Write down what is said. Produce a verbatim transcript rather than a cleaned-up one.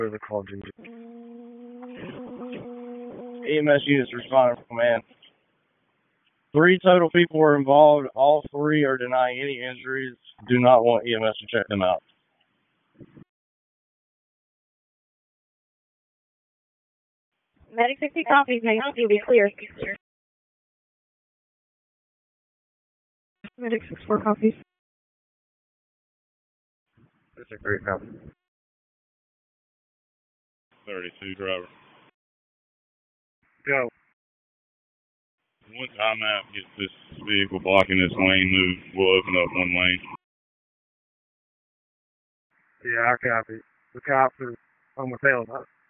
the call, dude. E M S units responding from command. Three total people were involved. All three are denying any injuries. Do not want E M S to check them out. Medic sixty copies. May I help you? Be clear. Medic six four copies. That's a great copy. thirty-two driver. Go. Once I map gets this vehicle blocking this lane moved, we'll open up one lane. Yeah, I copy. The cops are on the tail.